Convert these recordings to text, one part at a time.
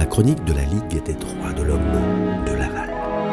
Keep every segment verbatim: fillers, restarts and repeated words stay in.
chronique de la Ligue des droits de l'homme de Laval.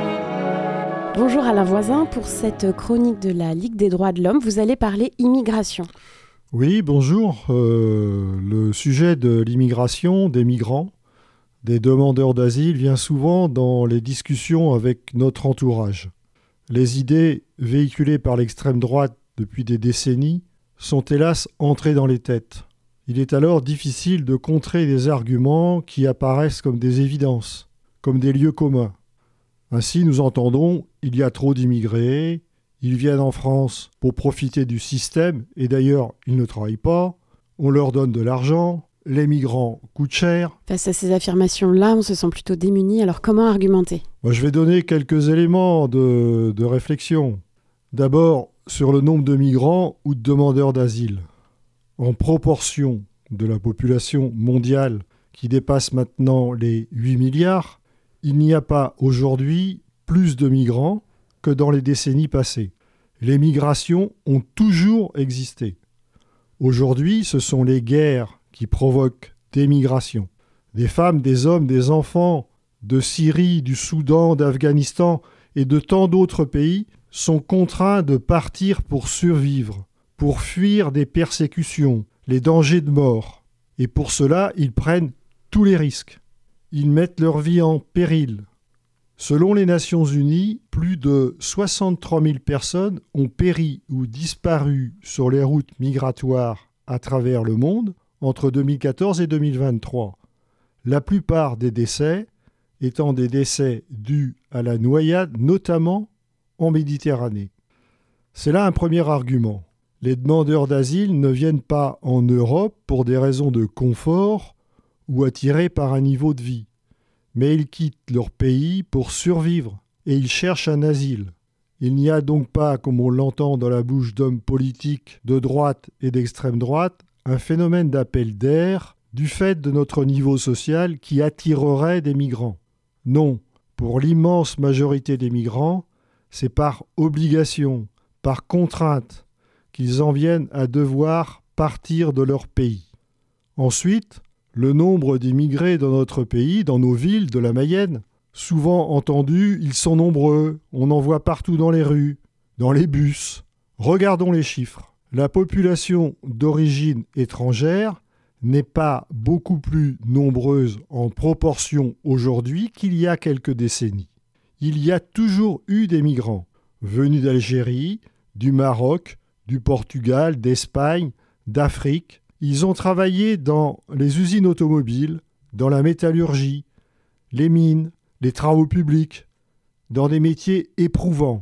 Bonjour Alain Voisin, pour cette chronique de la Ligue des droits de l'homme, vous allez parler immigration. Oui, bonjour. Euh, le sujet de l'immigration, des migrants, des demandeurs d'asile vient souvent dans les discussions avec notre entourage. Les idées véhiculées par l'extrême droite depuis des décennies sont hélas entrées dans les têtes. Il est alors difficile de contrer des arguments qui apparaissent comme des évidences, comme des lieux communs. Ainsi, nous entendons « il y a trop d'immigrés », ils viennent en France pour profiter du système, et d'ailleurs, ils ne travaillent pas, on leur donne de l'argent, les migrants coûtent cher. Face à ces affirmations-là, on se sent plutôt démuni, alors comment argumenter ? Moi, je vais donner quelques éléments de, de réflexion. D'abord, sur le nombre de migrants ou de demandeurs d'asile. En proportion de la population mondiale qui dépasse maintenant les huit milliards, il n'y a pas aujourd'hui plus de migrants que dans les décennies passées. Les migrations ont toujours existé. Aujourd'hui, ce sont les guerres qui provoquent des migrations. Des femmes, des hommes, des enfants de Syrie, du Soudan, d'Afghanistan et de tant d'autres pays sont contraints de partir pour survivre, pour fuir des persécutions, les dangers de mort. Et pour cela, ils prennent tous les risques. Ils mettent leur vie en péril. Selon les Nations Unies, plus de soixante-trois mille personnes ont péri ou disparu sur les routes migratoires à travers le monde entre deux mille quatorze et deux mille vingt-trois. La plupart des décès étant des décès dus à la noyade, notamment en Méditerranée. C'est là un premier argument. Les demandeurs d'asile ne viennent pas en Europe pour des raisons de confort ou attirés par un niveau de vie. Mais ils quittent leur pays pour survivre et ils cherchent un asile. Il n'y a donc pas, comme on l'entend dans la bouche d'hommes politiques de droite et d'extrême droite, un phénomène d'appel d'air du fait de notre niveau social qui attirerait des migrants. Non, pour l'immense majorité des migrants, c'est par obligation, par contrainte, qu'ils en viennent à devoir partir de leur pays. Ensuite, le nombre d'immigrés dans notre pays, dans nos villes de la Mayenne, souvent entendu, ils sont nombreux, on en voit partout dans les rues, dans les bus. Regardons les chiffres. La population d'origine étrangère n'est pas beaucoup plus nombreuse en proportion aujourd'hui qu'il y a quelques décennies. Il y a toujours eu des migrants, venus d'Algérie, du Maroc, du Portugal, d'Espagne, d'Afrique. Ils ont travaillé dans les usines automobiles, dans la métallurgie, les mines, les travaux publics, dans des métiers éprouvants.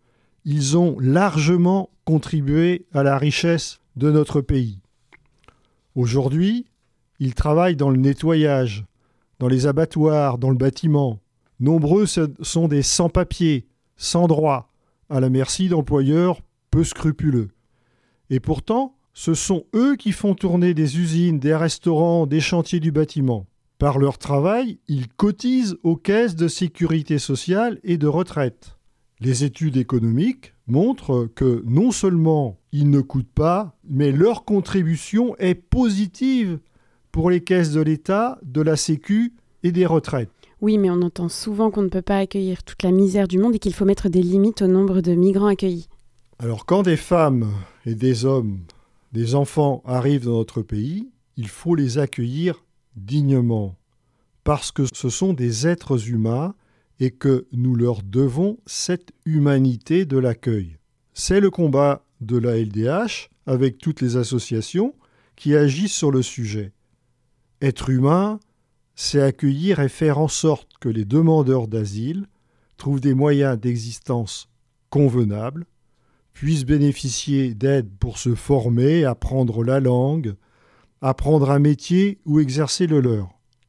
Ils ont largement contribué à la richesse de notre pays. Aujourd'hui, ils travaillent dans le nettoyage, dans les abattoirs, dans le bâtiment. Nombreux sont des sans-papiers, sans droit, à la merci d'employeurs peu scrupuleux. Et pourtant, ce sont eux qui font tourner des usines, des restaurants, des chantiers du bâtiment. Par leur travail, ils cotisent aux caisses de sécurité sociale et de retraite. Les études économiques montrent que non seulement ils ne coûtent pas, mais leur contribution est positive pour les caisses de l'État, de la Sécu et des retraites. Oui, mais on entend souvent qu'on ne peut pas accueillir toute la misère du monde et qu'il faut mettre des limites au nombre de migrants accueillis. Alors quand des femmes et des hommes, des enfants arrivent dans notre pays, il faut les accueillir dignement, parce que ce sont des êtres humains et que nous leur devons cette humanité de l'accueil. C'est le combat de la L D H avec toutes les associations qui agissent sur le sujet. Être humain, c'est accueillir et faire en sorte que les demandeurs d'asile trouvent des moyens d'existence convenables, puissent bénéficier d'aide pour se former, apprendre la langue, apprendre un métier ou exercer le leur.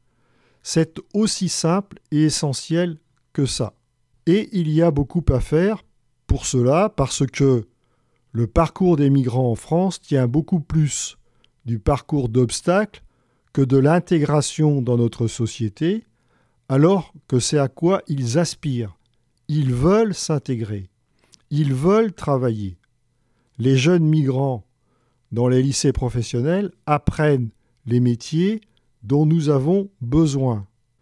C'est aussi simple et essentiel que ça. Et il y a beaucoup à faire pour cela parce que le parcours des migrants en France tient beaucoup plus du parcours d'obstacles que de l'intégration dans notre société, alors que c'est à quoi ils aspirent. Ils veulent s'intégrer. Ils veulent travailler. Les jeunes migrants dans les lycées professionnels apprennent les métiers dont nous avons besoin.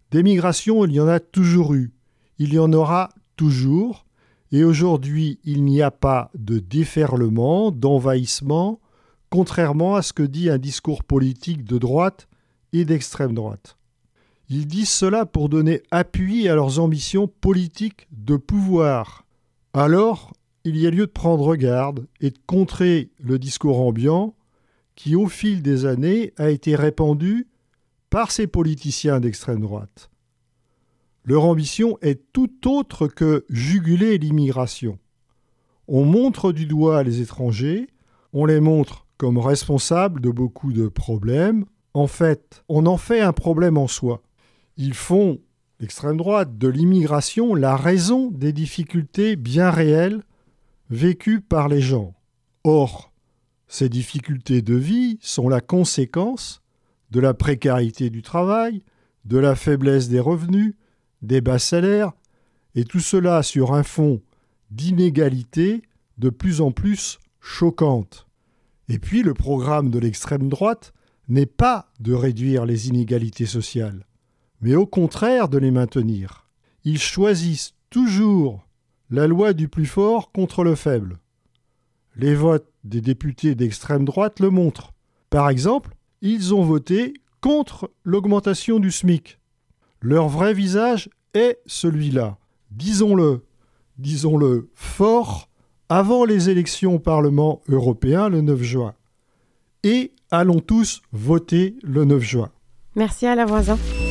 Des migrations, il y en a toujours eu. Il y en aura toujours. Et aujourd'hui, il n'y a pas de déferlement, d'envahissement, contrairement à ce que dit un discours politique de droite et d'extrême droite. Ils disent cela pour donner appui à leurs ambitions politiques de pouvoir. Alors, il y a lieu de prendre garde et de contrer le discours ambiant qui, au fil des années, a été répandu par ces politiciens d'extrême droite. Leur ambition est tout autre que juguler l'immigration. On montre du doigt les étrangers, on les montre comme responsables de beaucoup de problèmes. En fait, on en fait un problème en soi. Ils font, l'extrême droite, de l'immigration la raison des difficultés bien réelles vécues par les gens. Or, ces difficultés de vie sont la conséquence de la précarité du travail, de la faiblesse des revenus, des bas salaires, et tout cela sur un fond d'inégalités de plus en plus choquantes. Et puis le programme de l'extrême droite n'est pas de réduire les inégalités sociales, mais au contraire de les maintenir. Ils choisissent toujours la loi du plus fort contre le faible. Les votes des députés d'extrême droite le montrent. Par exemple, ils ont voté contre l'augmentation du SMIC. Leur vrai visage est celui-là. Disons-le, disons-le fort, avant les élections au Parlement européen le neuf juin. Et allons tous voter le neuf juin. Merci Alain Voisin.